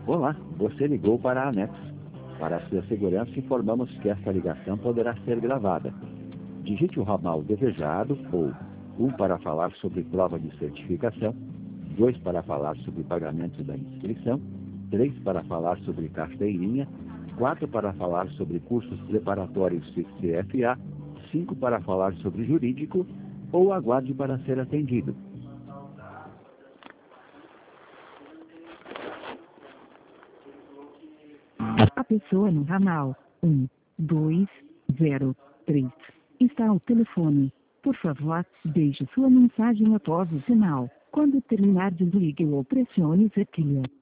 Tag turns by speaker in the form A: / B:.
A: Olá, você ligou para a ANEX. Para sua segurança, informamos que esta ligação poderá ser gravada. Digite o ramal desejado ou 1 para falar sobre prova de certificação, 2 para falar sobre pagamento da inscrição, 3 para falar sobre carteirinha, 4 para falar sobre cursos preparatórios CFA, 5 para falar sobre jurídico ou aguarde para ser atendido.
B: A pessoa no ramal 1203 está ao telefone. Por favor, deixe sua mensagem após o sinal. Quando terminar, desligue ou pressione o teclado.